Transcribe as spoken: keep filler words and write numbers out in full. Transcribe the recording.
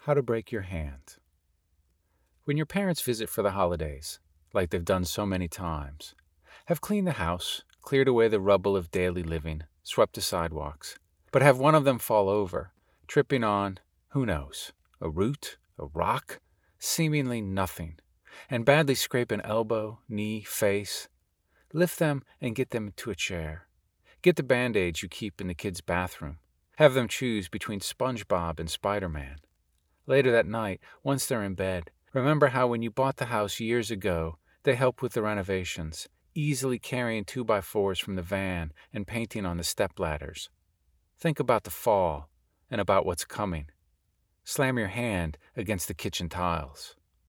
How to break your hand. When your parents visit for the holidays, like they've done so many times, have cleaned the house, cleared away the rubble of daily living, swept the sidewalks, but have one of them fall over, tripping on, who knows, a root, a rock, seemingly nothing, and badly scrape an elbow, knee, face, lift them and get them to a chair. Get the Band-Aids you keep in the kids' bathroom. Have them choose between SpongeBob and Spider-Man. Later that night, once they're in bed, remember how when you bought the house years ago, they helped with the renovations, easily carrying two-by-fours from the van and painting on the stepladders. Think about the fall and about what's coming. Slam your hand against the kitchen tiles.